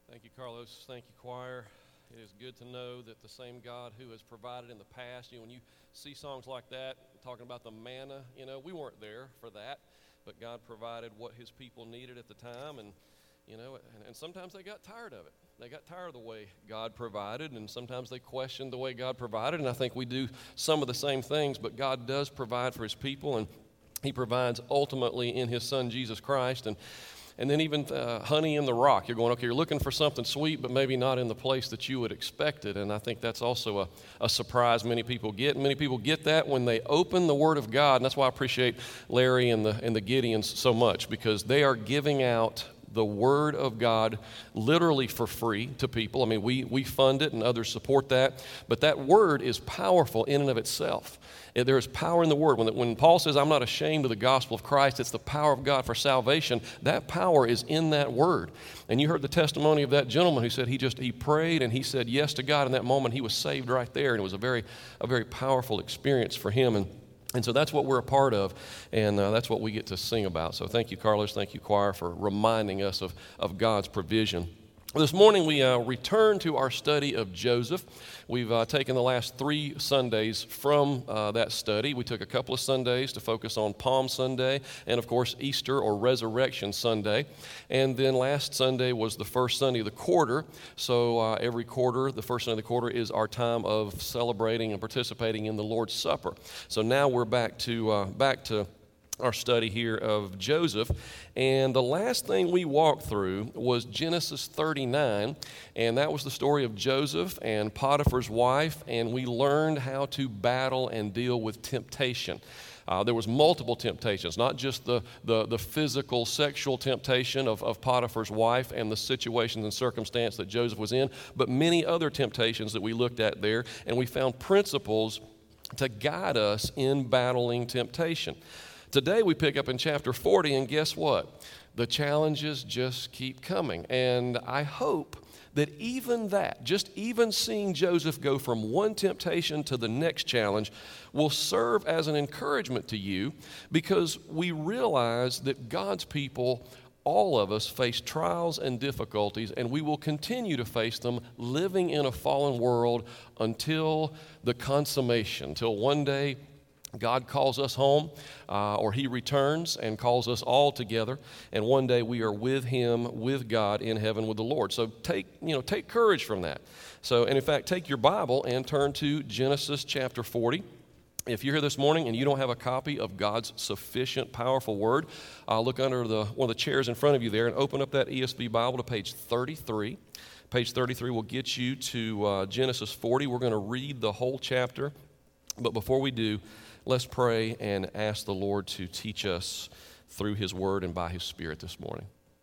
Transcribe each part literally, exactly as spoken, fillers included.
Thank you, Carlos. Thank you, choir. It is good to know that the same God who has provided in the past, you know, when you see songs like that, talking about the manna, you know, we weren't there for that, but God provided what his people needed at the time, and, you know, and, and sometimes they got tired of it. They got tired of the way God provided, and sometimes they questioned the way God provided, and I think we do some of the same things, but God does provide for his people, and he provides ultimately in his son, Jesus Christ, and And then even uh, honey in the rock. You're going, okay, you're looking for something sweet, but maybe not in the place that you would expect it. And I think that's also a, a surprise many people get. And many people get that when they open the Word of God. And that's why I appreciate Larry and the, and the Gideons so much, because they are giving out the Word of God literally for free to people. I mean, we, we fund it and others support that. But that Word is powerful in and of itself. There is power in the Word. When, when Paul says, I'm not ashamed of the gospel of Christ, it's the power of God for salvation. That power is in that Word. And you heard the testimony of that gentleman who said he just, he prayed and he said yes to God in that moment. He was saved right there. And it was a very, a very powerful experience for him. And And so that's what we're a part of, and uh, that's what we get to sing about. So thank you, Carlos. Thank you, choir, for reminding us of, of God's provision. This morning we uh, return to our study of Joseph. We've uh, taken the last three Sundays from uh, that study. We took a couple of Sundays to focus on Palm Sunday and, of course, Easter or Resurrection Sunday. And then last Sunday was the first Sunday of the quarter. So uh, every quarter, the first Sunday of the quarter is our time of celebrating and participating in the Lord's Supper. So now we're back to uh, back to our study here of Joseph. And the last thing we walked through was Genesis thirty-nine, and that was the story of Joseph and Potiphar's wife, and we learned how to battle and deal with temptation. Uh, there was multiple temptations, not just the, the, the physical sexual temptation of, of Potiphar's wife and the situations and circumstance that Joseph was in, but many other temptations that we looked at there, and we found principles to guide us in battling temptation. Today we pick up in chapter forty, and guess what? The challenges just keep coming. And I hope that even that, just even seeing Joseph go from one temptation to the next challenge, will serve as an encouragement to you, because we realize that God's people, all of us, face trials and difficulties, and we will continue to face them living in a fallen world until the consummation, until one day God calls us home, uh, or he returns and calls us all together, and one day we are with him, with God in heaven with the Lord. So take, you know, take courage from that. So, and in fact, take your Bible and turn to Genesis chapter forty. If you're here this morning and you don't have a copy of God's sufficient, powerful word, uh, look under the one of the chairs in front of you there and open up that E S V Bible to page thirty-three. Page thirty-three will get you to uh, Genesis forty. We're going to read the whole chapter, but before we do, let's pray and ask the Lord to teach us through his word and by his Spirit this morning.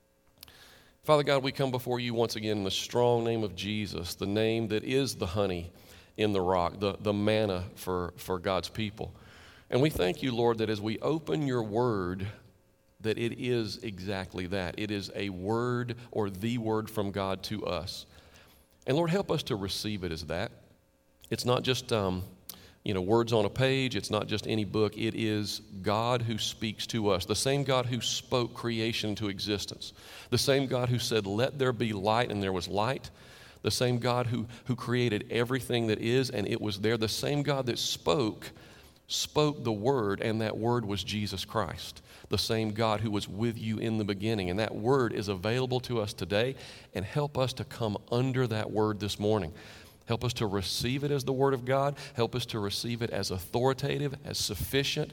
Father God, we come before you once again in the strong name of Jesus, the name that is the honey in the rock, the, the manna for, for God's people. And we thank you, Lord, that as we open your word, that it is exactly that. It is a word or the word from God to us. And Lord, help us to receive it as that. It's not just um, you know, words on a page. It's not just any book. It is God who speaks to us, the same God who spoke creation into existence, the same God who said, let there be light, and there was light, the same God who, who created everything that is, and it was there, the same God that spoke, spoke the word, and that word was Jesus Christ, the same God who was with you in the beginning, and that word is available to us today, and help us to come under that word this morning. Help us to receive it as the Word of God. Help us to receive it as authoritative, as sufficient,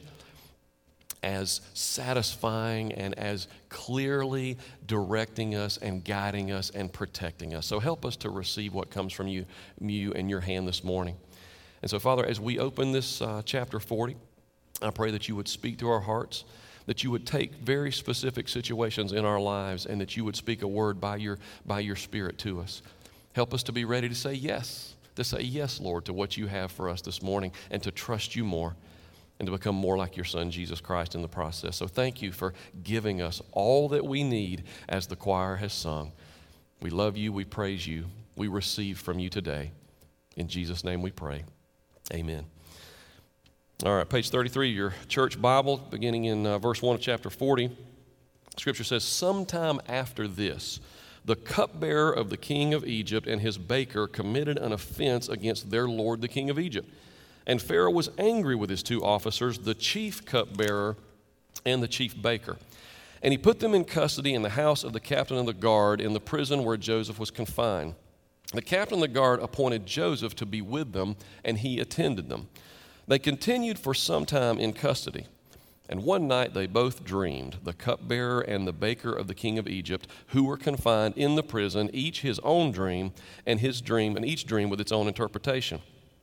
as satisfying, and as clearly directing us and guiding us and protecting us. So help us to receive what comes from you, you and your hand this morning. And so, Father, as we open this uh, chapter forty, I pray that you would speak to our hearts, that you would take very specific situations in our lives, and that you would speak a word by your, by your Spirit to us. Help us to be ready to say yes, to say yes, Lord, to what you have for us this morning, and to trust you more, and to become more like your Son, Jesus Christ, in the process. So thank you for giving us all that we need, as the choir has sung. We love you, we praise you, we receive from you today. In Jesus' name we pray. Amen. All right, page thirty-three, your church Bible, beginning in uh, verse one of chapter forty. Scripture says, sometime after this, The cupbearer of the king of Egypt and his baker committed an offense against their lord, the king of Egypt. And Pharaoh was angry with his two officers, the chief cupbearer and the chief baker. And he put them in custody in the house of the captain of the guard in the prison where Joseph was confined. The captain of the guard appointed Joseph to be with them, and he attended them. They continued for some time in custody. And one night they both dreamed, the cupbearer and the baker of the king of Egypt, who were confined in the prison, each his own dream, and his dream, and each dream with its own interpretation.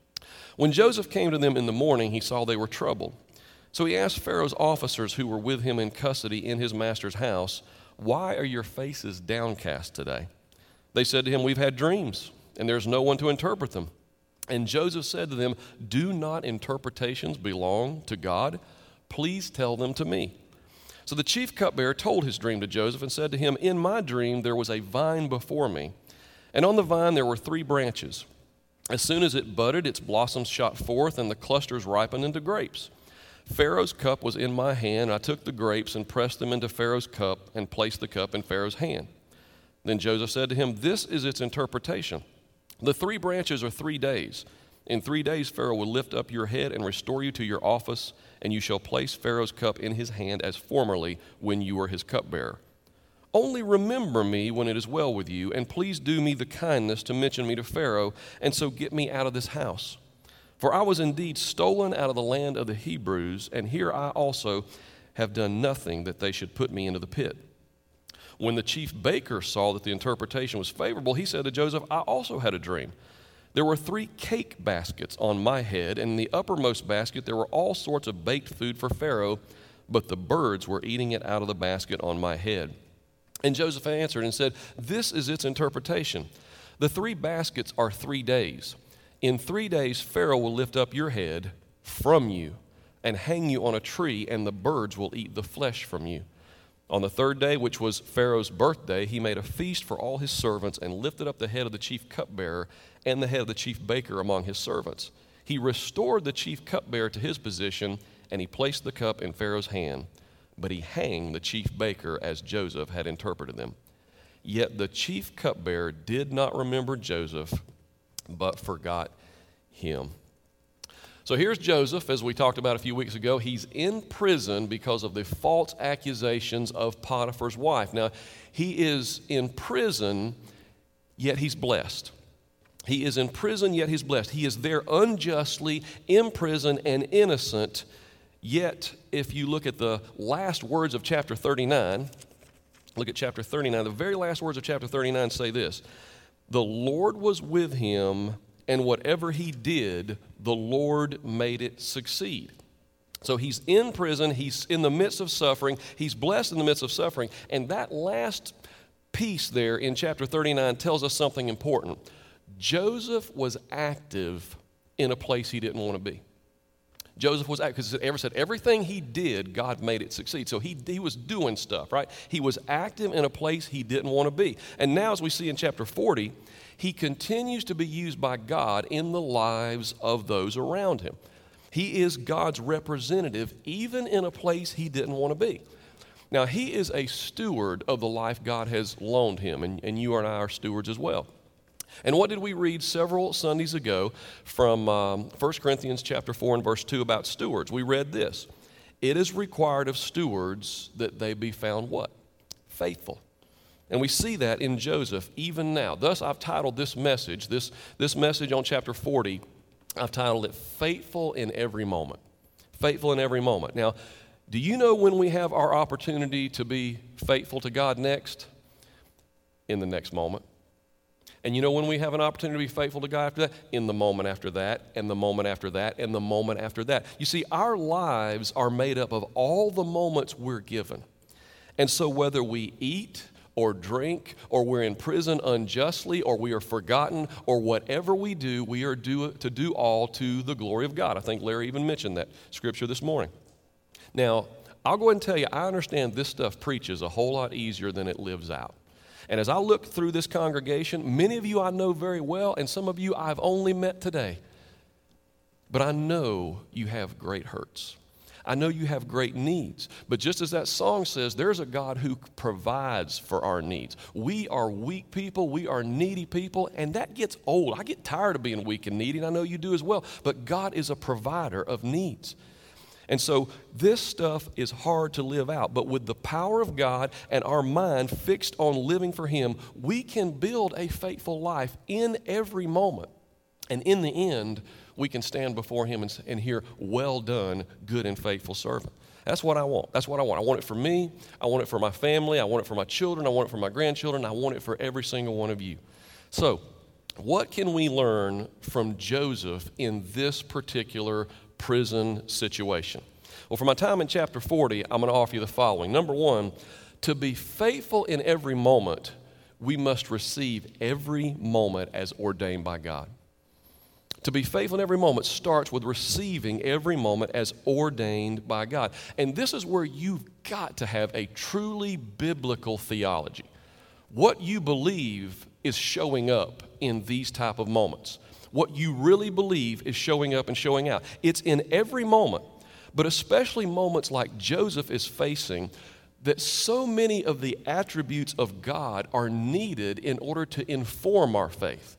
When Joseph came to them in the morning, he saw they were troubled. So he asked Pharaoh's officers who were with him in custody in his master's house, "Why are your faces downcast today?" They said to him, "We've had dreams, and there's no one to interpret them." And Joseph said to them, "Do not interpretations belong to God? Please tell them to me." So the chief cupbearer told his dream to Joseph and said to him, "In my dream there was a vine before me, and on the vine there were three branches. As soon as it budded, its blossoms shot forth, and the clusters ripened into grapes. Pharaoh's cup was in my hand. I took the grapes and pressed them into Pharaoh's cup and placed the cup in Pharaoh's hand." Then Joseph said to him, "This is its interpretation. The three branches are three days. In three days Pharaoh will lift up your head and restore you to your office, and you shall place Pharaoh's cup in his hand as formerly when you were his cupbearer. Only remember me when it is well with you, and please do me the kindness to mention me to Pharaoh, and so get me out of this house. For I was indeed stolen out of the land of the Hebrews, and here I also have done nothing that they should put me into the pit." When the chief baker saw that the interpretation was favorable, he said to Joseph, "I also had a dream. There were three cake baskets on my head, and in the uppermost basket there were all sorts of baked food for Pharaoh, but the birds were eating it out of the basket on my head." And Joseph answered and said, "This is its interpretation. The three baskets are three days. In three days Pharaoh will lift up your head from you and hang you on a tree, and the birds will eat the flesh from you. On the third day, which was Pharaoh's birthday, he made a feast for all his servants and lifted up the head of the chief cupbearer and the head of the chief baker among his servants. He restored the chief cupbearer to his position, and he placed the cup in Pharaoh's hand. But he hanged the chief baker as Joseph had interpreted them. Yet the chief cupbearer did not remember Joseph, but forgot him." So here's Joseph, as we talked about a few weeks ago. He's in prison because of the false accusations of Potiphar's wife. Now, he is in prison, yet he's blessed. He is in prison, yet he's blessed. He is there unjustly, in prison, and innocent. Yet, if you look at the last words of chapter thirty-nine, look at chapter thirty-nine, the very last words of chapter thirty-nine say this: "The Lord was with him, and whatever he did, the Lord made it succeed." So he's in prison, he's in the midst of suffering, he's blessed in the midst of suffering, and that last piece there in chapter thirty-nine tells us something important. Joseph was active in a place he didn't want to be. Joseph was active, because it ever said everything he did, God made it succeed. So he, he was doing stuff, right? He was active in a place he didn't want to be. And now, as we see in chapter forty, he continues to be used by God in the lives of those around him. He is God's representative even in a place he didn't want to be. Now, he is a steward of the life God has loaned him, and, and you and I are stewards as well. And what did we read several Sundays ago from um, First Corinthians chapter four and verse two about stewards? We read this: "It is required of stewards that they be found" what? Faithful. And we see that in Joseph even now. Thus, I've titled this message, this, this message on chapter forty, I've titled it "Faithful in Every Moment." Faithful in every moment. Now, do you know when we have our opportunity to be faithful to God next? In the next moment. And you know when we have an opportunity to be faithful to God after that? In the moment after that, and the moment after that, and the moment after that. You see, our lives are made up of all the moments we're given. And so whether we eat or drink, or we're in prison unjustly, or we are forgotten, or whatever we do, we are do, to do all to the glory of God. I think Larry even mentioned that scripture this morning. Now, I'll go ahead and tell you, I understand this stuff preaches a whole lot easier than it lives out. And as I look through this congregation, many of you I know very well, and some of you I've only met today. But I know you have great hurts. I know you have great needs. But just as that song says, there's a God who provides for our needs. We are weak people. We are needy people. And that gets old. I get tired of being weak and needy, and I know you do as well. But God is a provider of needs. And so this stuff is hard to live out. But with the power of God and our mind fixed on living for Him, we can build a faithful life in every moment. And in the end, we can stand before Him and, and hear, well done, good and faithful servant. That's what I want. That's what I want. I want it for me. I want it for my family. I want it for my children. I want it for my grandchildren. I want it for every single one of you. So what can we learn from Joseph in this particular prison situation? Well, for my time in chapter forty, I'm going to offer you the following. Number one, to be faithful in every moment, we must receive every moment as ordained by God. To be faithful in every moment starts with receiving every moment as ordained by God. And this is where you've got to have a truly biblical theology. What you believe is showing up in these type of moments. What you really believe is showing up and showing out. It's in every moment, but especially moments like Joseph is facing, that so many of the attributes of God are needed in order to inform our faith.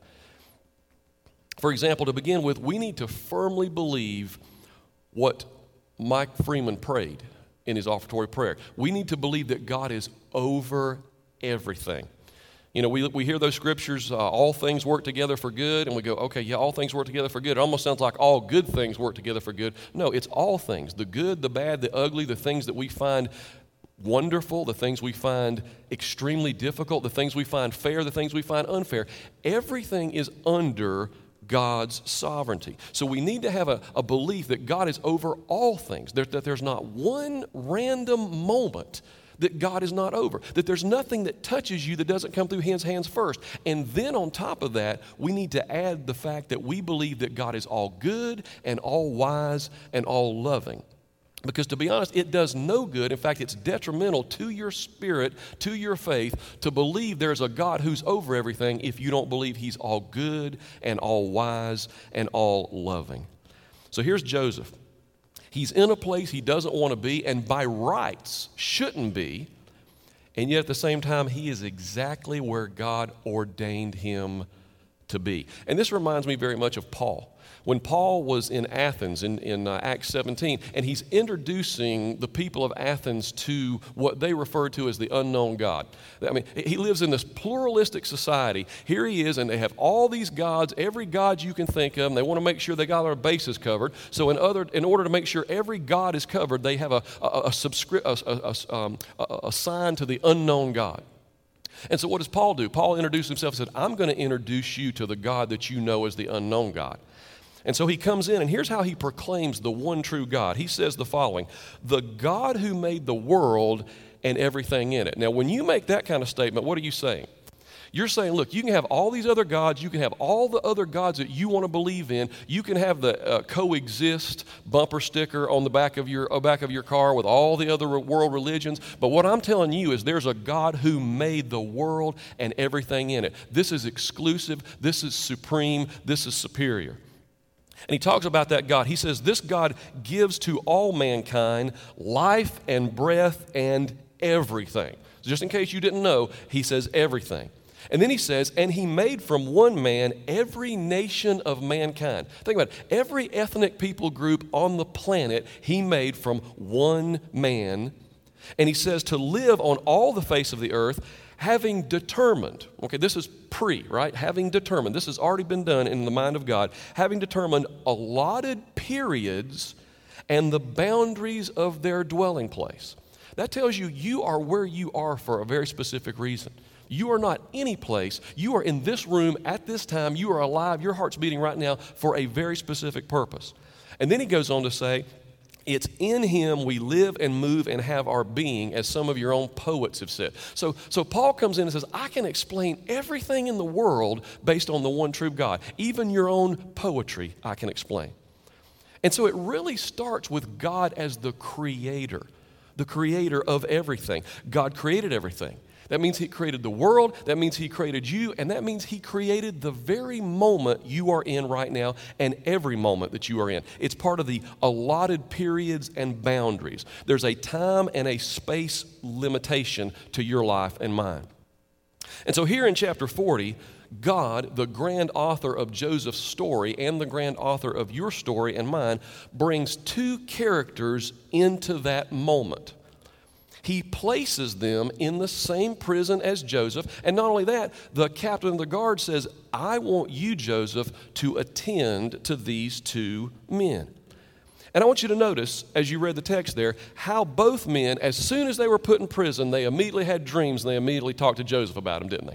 For example, to begin with, we need to firmly believe what Mike Freeman prayed in his offertory prayer. We need to believe that God is over everything. You know, we, we hear those scriptures, uh, all things work together for good, and we go, okay, yeah, all things work together for good. It almost sounds like all good things work together for good. No, it's all things, the good, the bad, the ugly, the things that we find wonderful, the things we find extremely difficult, the things we find fair, the things we find unfair. Everything is under God's sovereignty. So we need to have a, a belief that God is over all things, that, that there's not one random moment that God is not over, that there's nothing that touches you that doesn't come through His hands first. And then on top of that, we need to add the fact that we believe that God is all good and all wise and all loving. Because to be honest, it does no good. In fact, it's detrimental to your spirit, to your faith, to believe there's a God who's over everything if you don't believe He's all good and all wise and all loving. So here's Joseph. He's in a place he doesn't want to be and by rights shouldn't be, and yet at the same time, he is exactly where God ordained him to be. And this reminds me very much of Paul. When Paul was in Athens in, in uh, Acts seventeen, and he's introducing the people of Athens to what they refer to as the unknown God. I mean, he lives in this pluralistic society. Here he is, and they have all these gods, every god you can think of, and they want to make sure they got their bases covered. So in other, in order to make sure every god is covered, they have a, a, a, subscri- a, a, um, a, a sign to the unknown God. And so what does Paul do? Paul introduced himself and said, I'm going to introduce you to the God that you know as the unknown God. And so he comes in, and here's how he proclaims the one true God. He says the following: the God who made the world and everything in it. Now, when you make that kind of statement, what are you saying? You're saying, look, you can have all these other gods. You can have all the other gods that you want to believe in. You can have the uh, coexist bumper sticker on the back of your uh, back of your car with all the other world religions. But what I'm telling you is there's a God who made the world and everything in it. This is exclusive. This is supreme. This is superior. And he talks about that God. He says, this God gives to all mankind life and breath and everything. Just in case you didn't know, he says everything. And then he says, and he made from one man every nation of mankind. Think about it. Every ethnic people group on the planet, he made from one man. And he says to live on all the face of the earth, having determined, okay, this is pre, right? Having determined, this has already been done in the mind of God, having determined allotted periods and the boundaries of their dwelling place. That tells you you are where you are for a very specific reason. You are not any place. You are in this room at this time. You are alive. Your heart's beating right now for a very specific purpose. And then he goes on to say, it's in him we live and move and have our being, as some of your own poets have said. So, so Paul comes in and says, I can explain everything in the world based on the one true God. Even your own poetry I can explain. And so it really starts with God as the creator, the creator of everything. God created everything. That means he created the world, that means he created you, and that means he created the very moment you are in right now and every moment that you are in. It's part of the allotted periods and boundaries. There's a time and a space limitation to your life and mine. And so here in chapter forty, God, the grand author of Joseph's story and the grand author of your story and mine, brings two characters into that moment. He places them in the same prison as Joseph. And not only that, the captain of the guard says, I want you, Joseph, to attend to these two men. And I want you to notice, as you read the text there, how both men, as soon as they were put in prison, they immediately had dreams and they immediately talked to Joseph about them, didn't they?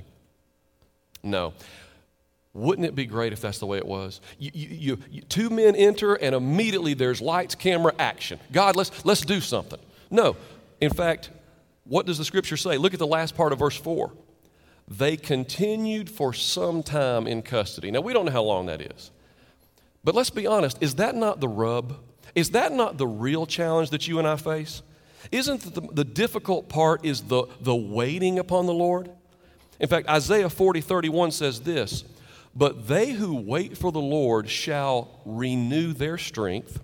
No. Wouldn't it be great if that's the way it was? You, you, you, two men enter and immediately there's lights, camera, action. God, let's, let's do something. No. In fact, what does the scripture say? Look at the last part of verse four. They continued for some time in custody. Now, we don't know how long that is. But let's be honest, is that not the rub? Is that not the real challenge that you and I face? Isn't the, the difficult part is the, the waiting upon the Lord? In fact, Isaiah forty thirty-one says this, but they who wait for the Lord shall renew their strength.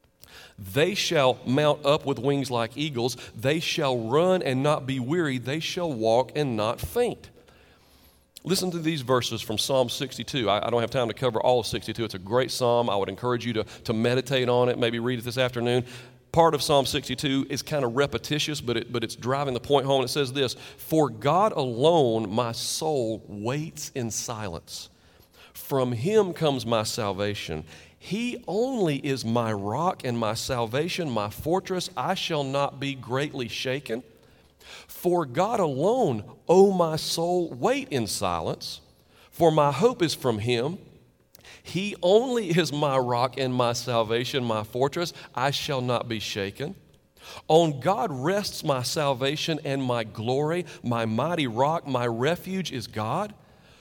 They shall mount up with wings like eagles. They shall run and not be weary. They shall walk and not faint. Listen to these verses from Psalm sixty-two. I, I don't have time to cover all of sixty-two. It's a great psalm. I would encourage you to, to meditate on it, maybe read it this afternoon. Part of Psalm sixty-two is kind of repetitious, but, it, but it's driving the point home. It says this, for God alone my soul waits in silence. From him comes my salvation. He only is my rock and my salvation, my fortress. I shall not be greatly shaken. For God alone, O my soul, wait in silence, for my hope is from him. He only is my rock and my salvation, my fortress. I shall not be shaken. On God rests my salvation and my glory. My mighty rock, my refuge is God.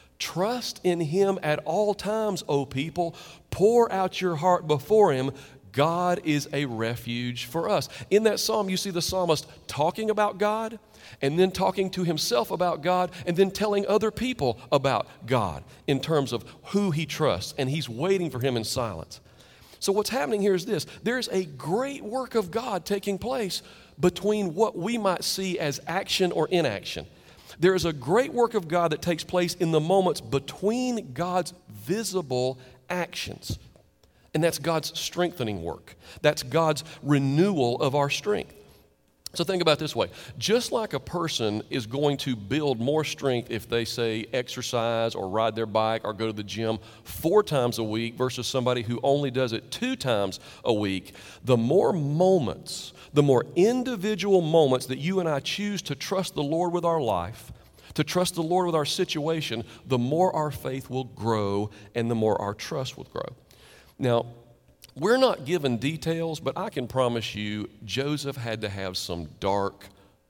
Trust in him at all times, O people. Pour out your heart before him. God is a refuge for us. In that psalm, you see the psalmist talking about God and then talking to himself about God and then telling other people about God in terms of who he trusts, and he's waiting for him in silence. So what's happening here is this. There's a great work of God taking place between what we might see as action or inaction. There is a great work of God that takes place in the moments between God's visible actions. And that's God's strengthening work. That's God's renewal of our strength. So think about it this way. Just like a person is going to build more strength if they, say, exercise or ride their bike or go to the gym four times a week versus somebody who only does it two times a week, the more moments, the more individual moments that you and I choose to trust the Lord with our life, to trust the Lord with our situation, the more our faith will grow and the more our trust will grow. Now, we're not given details, but I can promise you Joseph had to have some dark,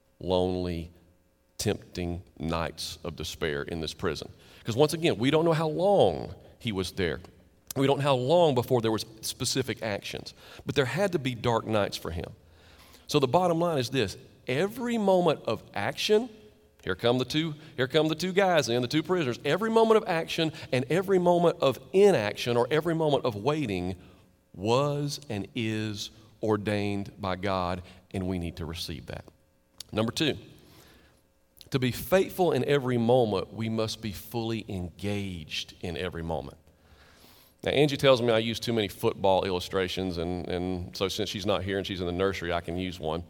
lonely, tempting nights of despair in this prison. Because once again, we don't know how long he was there. We don't know how long before there was specific actions. But there had to be dark nights for him. So the bottom line is this. Every moment of action, here come the two, here come the two guys in, the two prisoners. Every moment of action and every moment of inaction or every moment of waiting was and is ordained by God, and we need to receive that. Number two, to be faithful in every moment, we must be fully engaged in every moment. Now, Angie tells me I use too many football illustrations, and, and so since she's not here and she's in the nursery, I can use one.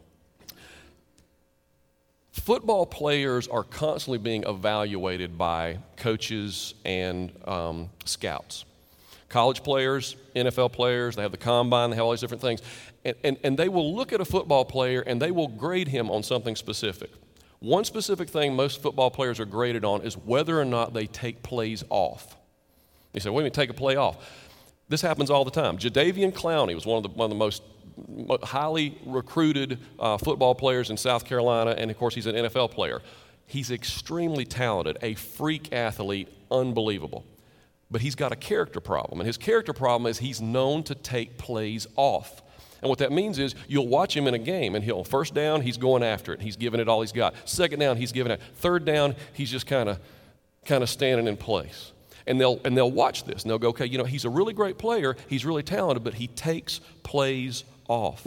Football players are constantly being evaluated by coaches and um, scouts. College players, N F L players, they have the combine, they have all these different things. And, and, and they will look at a football player and they will grade him on something specific. One specific thing most football players are graded on is whether or not they take plays off. You say, wait a minute, take a play off. This happens all the time. Jadeveon Clowney was one of the, one of the most highly recruited uh, football players in South Carolina, and of course he's an N F L player. He's extremely talented, a freak athlete, unbelievable. But he's got a character problem, and his character problem is he's known to take plays off. And what that means is you'll watch him in a game, and he'll, first down, he's going after it. He's giving it all he's got. Second down, he's giving it. Third down, he's just kind of kind of standing in place. And they'll and they'll watch this, and they'll go, okay, you know, he's a really great player. He's really talented, but he takes plays off.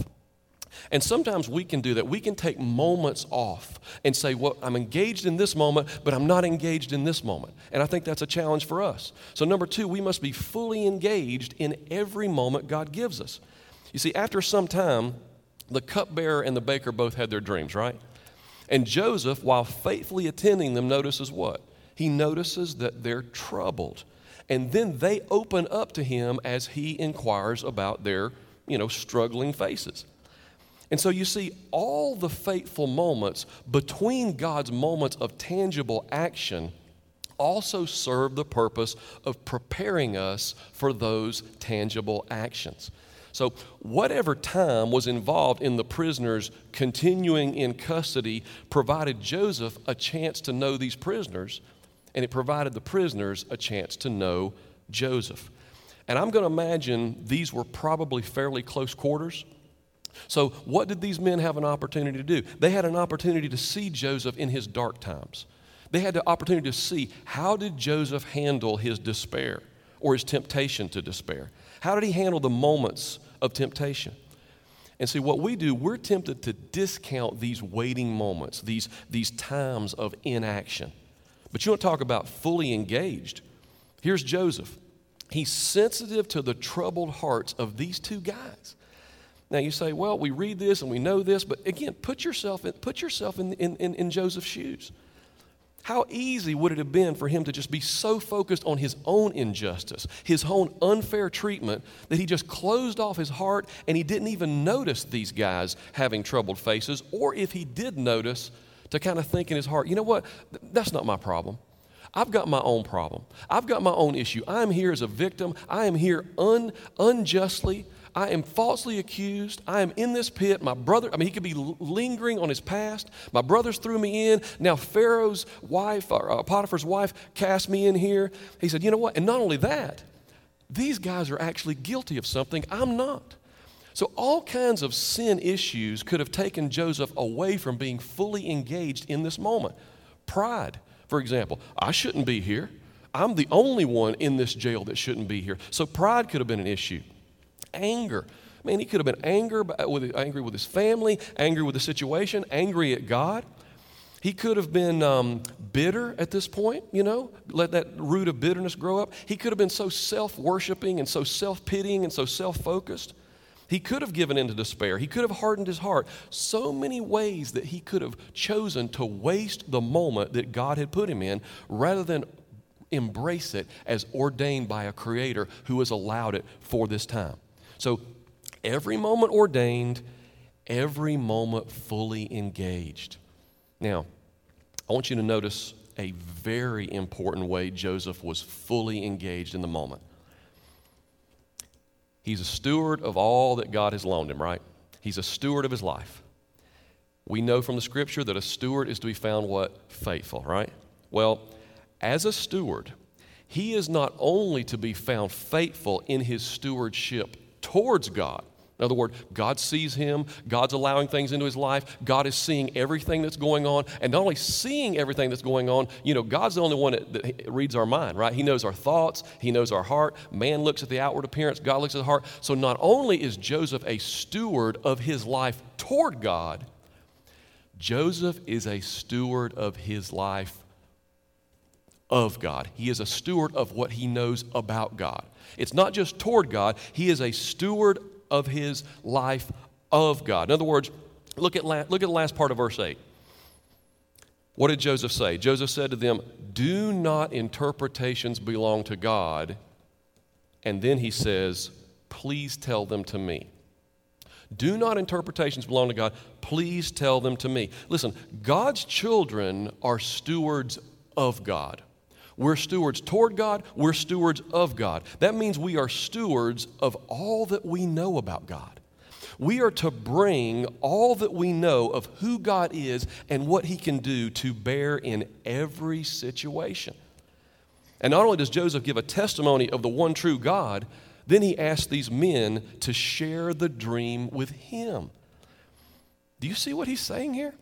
And sometimes we can do that. We can take moments off and say, well, I'm engaged in this moment, but I'm not engaged in this moment. And I think that's a challenge for us. So number two, we must be fully engaged in every moment God gives us. You see, after some time, the cupbearer and the baker both had their dreams, right? And Joseph, while faithfully attending them, notices what? He notices that they're troubled. And then they open up to him as he inquires about their, you know, struggling faces. And so you see, all the faithful moments between God's moments of tangible action also serve the purpose of preparing us for those tangible actions. So whatever time was involved in the prisoners continuing in custody provided Joseph a chance to know these prisoners, and it provided the prisoners a chance to know Joseph. And I'm going to imagine these were probably fairly close quarters. So what did these men have an opportunity to do? They had an opportunity to see Joseph in his dark times. They had the opportunity to see, how did Joseph handle his despair or his temptation to despair? How did he handle the moments of temptation? And see, what we do, we're tempted to discount these waiting moments, these, these times of inaction. But you want to talk about fully engaged. Here's Joseph. He's sensitive to the troubled hearts of these two guys. Now you say, well, we read this and we know this, but again, put yourself in, put yourself in, in, in, in Joseph's shoes. How easy would it have been for him to just be so focused on his own injustice, his own unfair treatment, that he just closed off his heart and he didn't even notice these guys having troubled faces, or if he did notice, to kind of think in his heart, you know what, that's not my problem. I've got my own problem. I've got my own issue. I am here as a victim. I am here un, unjustly. I am falsely accused. I am in this pit. My brother, I mean, he could be lingering on his past. My brothers threw me in. Now Pharaoh's wife, or uh, Potiphar's wife, cast me in here. He said, you know what? And not only that, these guys are actually guilty of something I'm not. So all kinds of sin issues could have taken Joseph away from being fully engaged in this moment. Pride, for example. I shouldn't be here. I'm the only one in this jail that shouldn't be here. So pride could have been an issue. Anger. Man, he could have been anger, with, angry with his family, angry with the situation, angry at God. He could have been um, bitter at this point, you know, let that root of bitterness grow up. He could have been so self-worshiping and so self-pitying and so self-focused. He could have given in to despair. He could have hardened his heart. So many ways that he could have chosen to waste the moment that God had put him in rather than embrace it as ordained by a creator who has allowed it for this time. So every moment ordained, every moment fully engaged. Now, I want you to notice a very important way Joseph was fully engaged in the moment. He's a steward of all that God has loaned him, right? He's a steward of his life. We know from the scripture that a steward is to be found what? Faithful, right? Well, as a steward, he is not only to be found faithful in his stewardship towards God. In other words, God sees him, God's allowing things into his life, God is seeing everything that's going on, and not only seeing everything that's going on, you know, God's the only one that, that reads our mind, right? He knows our thoughts, he knows our heart. Man looks at the outward appearance, God looks at the heart. So not only is Joseph a steward of his life toward God, Joseph is a steward of his life of God. He is a steward of what he knows about God. It's not just toward God, he is a steward of his life of God. In other words, look at, la- look at the last part of verse eight. What did Joseph say? Joseph said to them, do not interpretations belong to God? And then he says, please tell them to me. Do not interpretations belong to God? Please tell them to me. Listen, God's children are stewards of God. We're stewards toward God. We're stewards of God. That means we are stewards of all that we know about God. We are to bring all that we know of who God is and what he can do to bear in every situation. And not only does Joseph give a testimony of the one true God, Then he asked these men to share the dream with him. Do you see what he's saying here?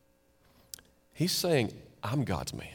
He's saying, I'm God's man.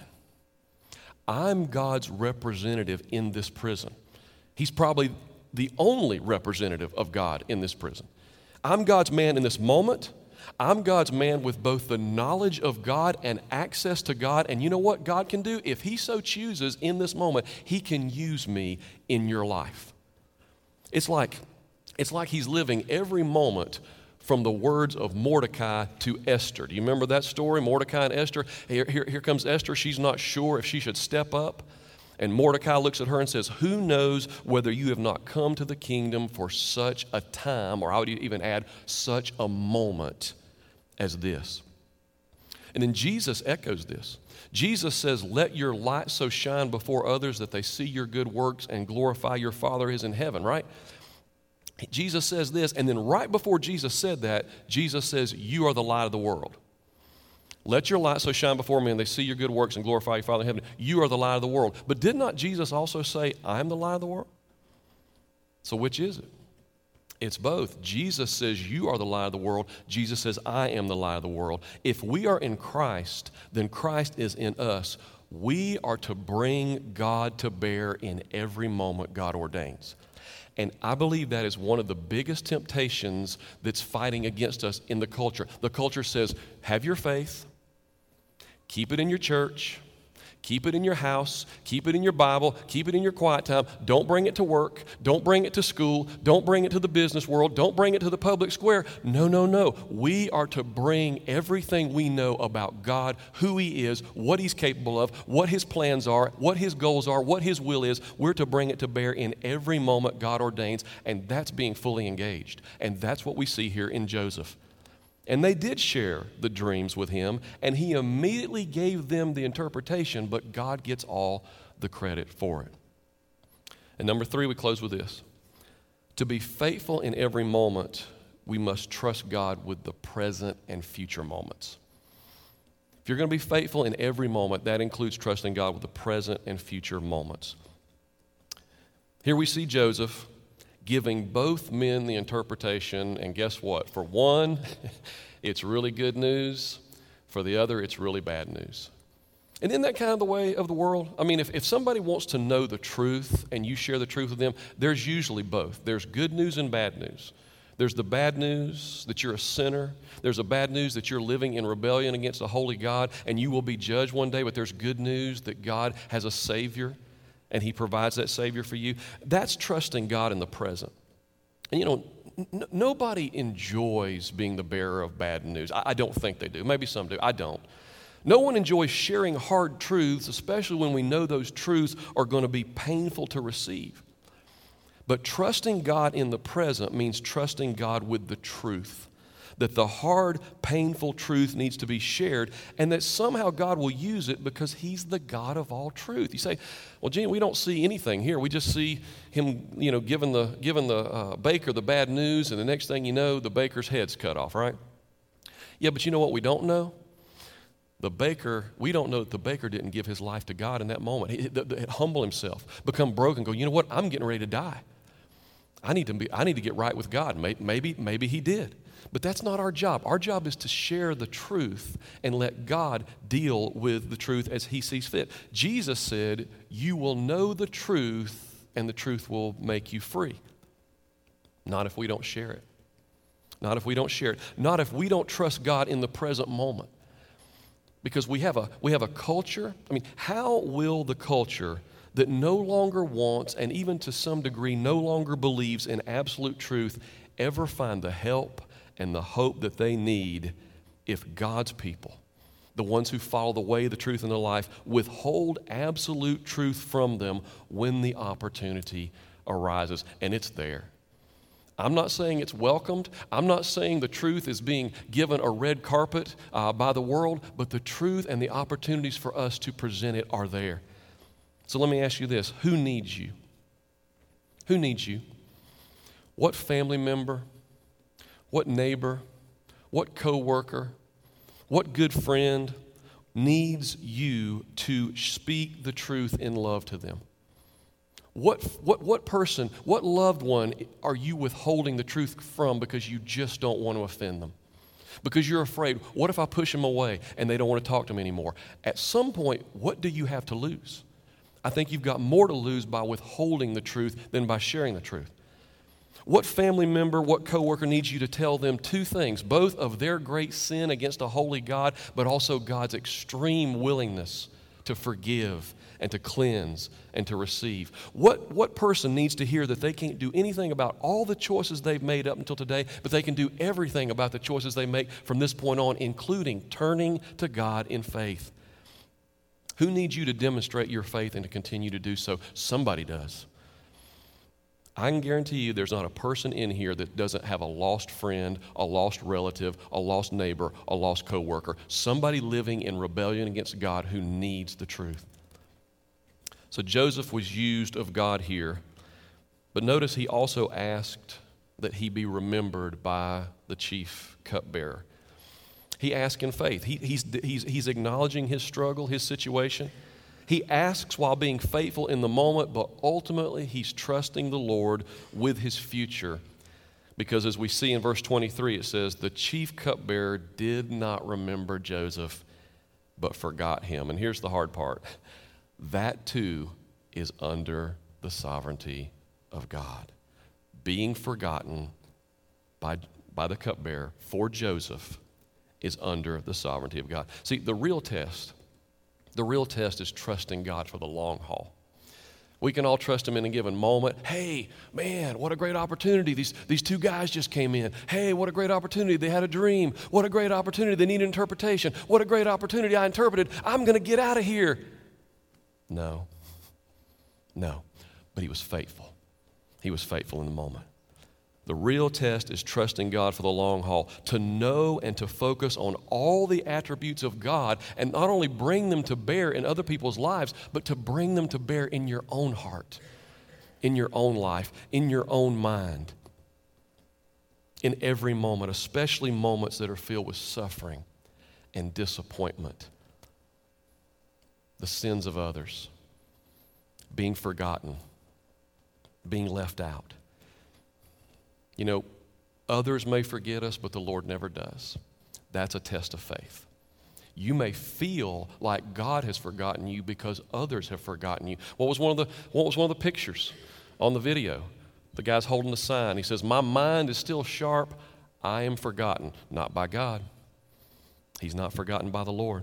I'm God's representative in this prison. He's probably the only representative of God in this prison. I'm God's man in this moment. I'm God's man with both the knowledge of God and access to God. And you know what God can do? If he so chooses in this moment, he can use me in your life. It's like, it's like he's living every moment from the words of Mordecai to Esther. Do you remember that story, Mordecai and Esther? Here, here, here comes Esther. She's not sure if she should step up. And Mordecai looks at her and says, who knows whether you have not come to the kingdom for such a time, or I would even add, such a moment as this. And then Jesus echoes this. Jesus says, let your light so shine before others that they see your good works and glorify your Father who is in heaven, right? Jesus says this, and then right before Jesus said that, Jesus says, you are the light of the world. Let your light so shine before men, they see your good works and glorify your Father in heaven. You are the light of the world. But did not Jesus also say, I am the light of the world? So which is it? It's both. Jesus says you are the light of the world. Jesus says I am the light of the world. If we are in Christ, then Christ is in us. We are to bring God to bear in every moment God ordains. And I believe that is one of the biggest temptations that's fighting against us in the culture. The culture says, have your faith, keep it in your church, keep it in your house, keep it in your Bible, keep it in your quiet time. Don't bring it to work. Don't bring it to school. Don't bring it to the business world. Don't bring it to the public square. No, no, no. We are to bring everything we know about God, who he is, what he's capable of, what his plans are, what his goals are, what his will is. We're to bring it to bear in every moment God ordains, and that's being fully engaged. And that's what we see here in Joseph. And they did share the dreams with him, and he immediately gave them the interpretation, but God gets all the credit for it. And number three, we close with this. To be faithful in every moment, we must trust God with the present and future moments. If you're going to be faithful in every moment, that includes trusting God with the present and future moments. Here we see Joseph giving both men the interpretation, and guess what? For one, it's really good news. For the other, it's really bad news. And isn't that kind of the way of the world? I mean, if, if somebody wants to know the truth and you share the truth with them, there's usually both. There's good news and bad news. There's the bad news that you're a sinner. There's a bad news that you're living in rebellion against a holy God and you will be judged one day, but there's good news that God has a Savior and he provides that Savior for you. That's trusting God in the present. And you know, n- nobody enjoys being the bearer of bad news. I-, I don't think they do. Maybe some do. I don't. No one enjoys sharing hard truths, especially when we know those truths are going to be painful to receive. But trusting God in the present means trusting God with the truth. That the hard, painful truth needs to be shared, and that somehow God will use it because he's the God of all truth. You say, well, Gene, we don't see anything here. We just see him, you know, giving the, giving the uh, baker the bad news, and the next thing you know, the baker's head's cut off, right? Yeah, but you know what we don't know? The baker, we don't know that the baker didn't give his life to God in that moment. He, the, the, humble himself, become broken, go, you know what? I'm getting ready to die. I need to be, I need to get right with God. Maybe, maybe, maybe he did. But that's not our job. Our job is to share the truth and let God deal with the truth as he sees fit. Jesus said, you will know the truth and the truth will make you free. Not if we don't share it. Not if we don't share it. Not if we don't trust God in the present moment. Because we have a, we have a culture. I mean, how will the culture that no longer wants and even to some degree no longer believes in absolute truth ever find the help and the hope that they need if God's people, the ones who follow the way, the truth, and the life, withhold absolute truth from them when the opportunity arises? And it's there. I'm not saying it's welcomed. I'm not saying the truth is being given a red carpet uh, by the world, but the truth and the opportunities for us to present it are there. So let me ask you this. Who needs you? Who needs you? What family member? What neighbor, what coworker, what good friend needs you to speak the truth in love to them? What, what, what person, what loved one are you withholding the truth from because you just don't want to offend them? Because you're afraid, what if I push them away and they don't want to talk to me anymore? At some point, what do you have to lose? I think you've got more to lose by withholding the truth than by sharing the truth. What family member, what coworker needs you to tell them two things, both of their great sin against a holy God, but also God's extreme willingness to forgive and to cleanse and to receive? What, what person needs to hear that they can't do anything about all the choices they've made up until today, but they can do everything about the choices they make from this point on, including turning to God in faith? Who needs you to demonstrate your faith and to continue to do so? Somebody does. I can guarantee you there's not a person in here that doesn't have a lost friend, a lost relative, a lost neighbor, a lost coworker, somebody living in rebellion against God who needs the truth. So Joseph was used of God here, but notice he also asked that he be remembered by the chief cupbearer. He asked in faith. He, he's, he's, he's acknowledging his struggle, his situation. He asks while being faithful in the moment, but ultimately he's trusting the Lord with his future. Because as we see in verse twenty-three, it says, the chief cupbearer did not remember Joseph, but forgot him. And here's the hard part. That too is under the sovereignty of God. Being forgotten by, by the cupbearer for Joseph is under the sovereignty of God. See, the real test, the real test is trusting God for the long haul. We can all trust him in a given moment. Hey, man, what a great opportunity. These, these two guys just came in. Hey, what a great opportunity. They had a dream. What a great opportunity. They need an interpretation. What a great opportunity. I interpreted. I'm going to get out of here. No. No. But he was faithful. He was faithful in the moment. The real test is trusting God for the long haul, to know and to focus on all the attributes of God and not only bring them to bear in other people's lives, but to bring them to bear in your own heart, in your own life, in your own mind, in every moment, especially moments that are filled with suffering and disappointment, the sins of others, being forgotten, being left out. You know, others may forget us, but the Lord never does. That's a test of faith. You may feel like God has forgotten you because others have forgotten you. What was one of the, what was one of the pictures on the video? The guy's holding the sign. He says, my mind is still sharp. I am forgotten. Not by God. He's not forgotten by the Lord.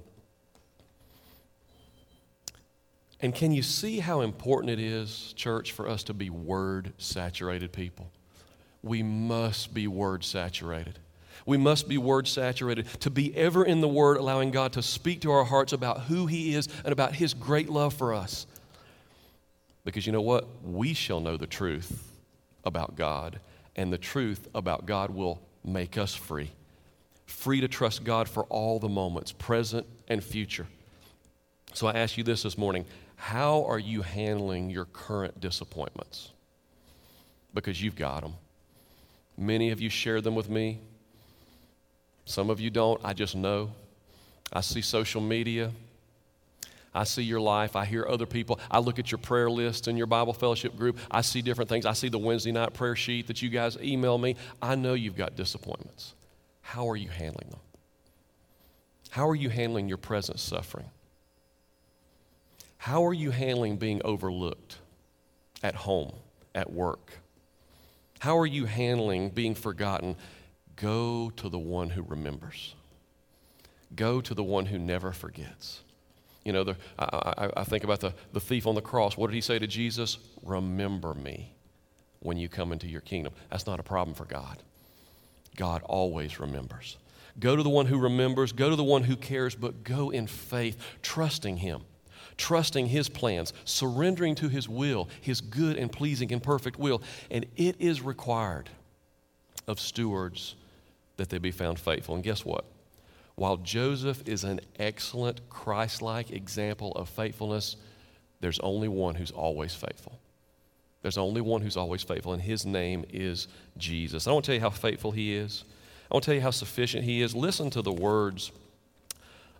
And can you see how important it is, church, for us to be word-saturated people? We must be word-saturated. We must be word-saturated, to be ever in the Word, allowing God to speak to our hearts about who He is and about His great love for us. Because you know what? We shall know the truth about God, and the truth about God will make us free. Free to trust God for all the moments, present and future. So I ask you this this morning, how are you handling your current disappointments? Because you've got them. Many of you share them with me. Some of you don't. I just know. I see social media. I see your life. I hear other people. I look at your prayer list in your Bible fellowship group. I see different things. I see the Wednesday night prayer sheet that you guys email me. I know you've got disappointments. How are you handling them? How are you handling your present suffering? How are you handling being overlooked at home, at work? How are you handling being forgotten? Go to the one who remembers. Go to the one who never forgets. You know, the, I, I, I think about the, the thief on the cross. What did he say to Jesus? Remember me when you come into your kingdom. That's not a problem for God. God always remembers. Go to the one who remembers. Go to the one who cares, but go in faith, trusting Him. Trusting His plans, surrendering to His will, His good and pleasing and perfect will. And it is required of stewards that they be found faithful. And guess what? While Joseph is an excellent Christ-like example of faithfulness, there's only one who's always faithful. There's only one who's always faithful, and His name is Jesus. I want to tell you how faithful He is. I want to tell you how sufficient He is. Listen to the words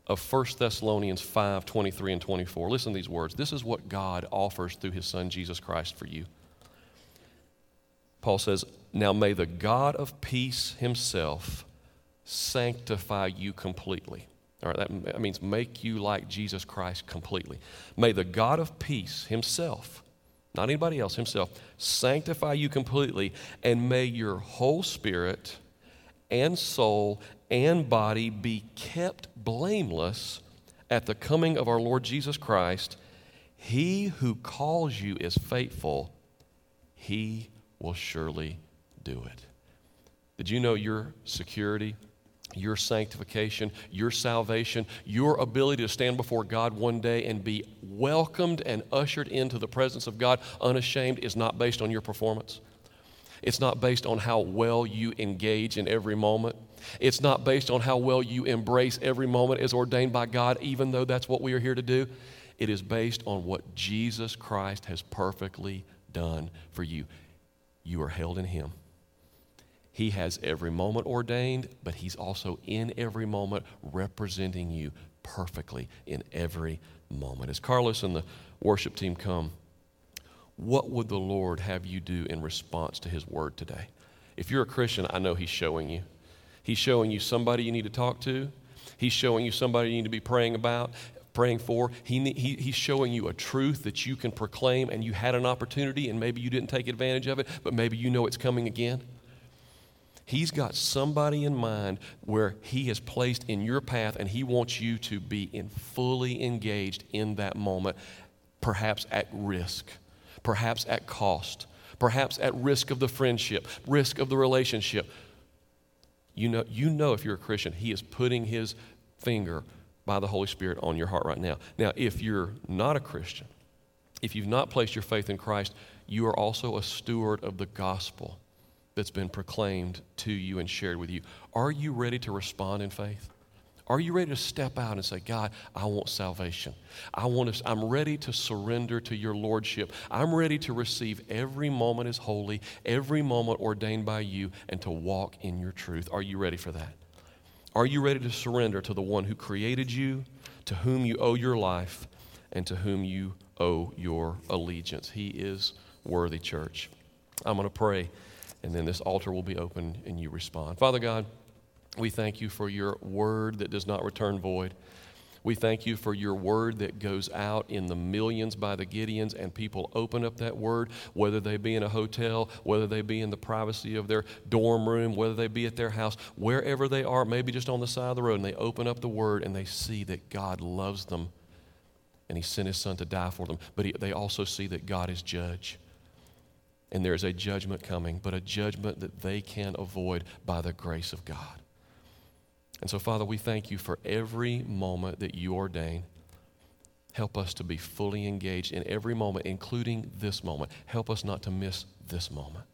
of First Thessalonians five, twenty-three and twenty-four. Listen to these words. This is what God offers through his Son, Jesus Christ, for you. Paul says, now may the God of peace himself sanctify you completely. All right, that, that means make you like Jesus Christ completely. May the God of peace himself, not anybody else, himself, sanctify you completely, and may your whole spirit and soul and body be kept blameless at the coming of our Lord Jesus Christ. He who calls you is faithful. He will surely do it. Did you know your security, your sanctification, your salvation, your ability to stand before God one day and be welcomed and ushered into the presence of God unashamed is not based on your performance? It's not based on how well you engage in every moment. It's not based on how well you embrace every moment as ordained by God, even though that's what we are here to do. It is based on what Jesus Christ has perfectly done for you. You are held in him. He has every moment ordained, but he's also in every moment representing you perfectly in every moment. As Carlos and the worship team come, what would the Lord have you do in response to his word today? If you're a Christian, I know he's showing you. He's showing you somebody you need to talk to. He's showing you somebody you need to be praying about, praying for. He, he, he's showing you a truth that you can proclaim, and you had an opportunity, and maybe you didn't take advantage of it, but maybe you know it's coming again. He's got somebody in mind where he has placed in your path, and he wants you to be in fully engaged in that moment, perhaps at risk, perhaps at cost, perhaps at risk of the friendship, risk of the relationship. You know, you know if you're a Christian, he is putting his finger by the Holy Spirit on your heart right now. Now, if you're not a Christian, if you've not placed your faith in Christ, you are also a steward of the gospel that's been proclaimed to you and shared with you. Are you ready to respond in faith? Are you ready to step out and say, God, I want salvation. I want to, I'm ready to surrender to your lordship. I'm ready to receive every moment as holy, every moment ordained by you, and to walk in your truth. Are you ready for that? Are you ready to surrender to the one who created you, to whom you owe your life, and to whom you owe your allegiance? He is worthy, church. I'm going to pray, and then this altar will be open, and you respond. Father God, we thank you for your word that does not return void. We thank you for your word that goes out in the millions by the Gideons, and people open up that word, whether they be in a hotel, whether they be in the privacy of their dorm room, whether they be at their house, wherever they are, maybe just on the side of the road, and they open up the word and they see that God loves them and he sent his son to die for them. But he, they also see that God is judge. And there is a judgment coming, but a judgment that they can avoid by the grace of God. And so, Father, we thank you for every moment that you ordain. Help us to be fully engaged in every moment, including this moment. Help us not to miss this moment.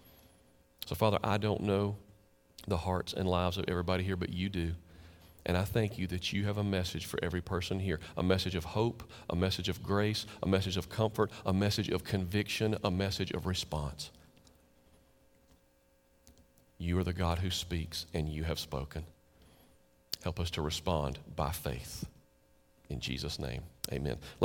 So, Father, I don't know the hearts and lives of everybody here, but you do. And I thank you that you have a message for every person here, a message of hope, a message of grace, a message of comfort, a message of conviction, a message of response. You are the God who speaks, and you have spoken. Help us to respond by faith. In Jesus' name, amen.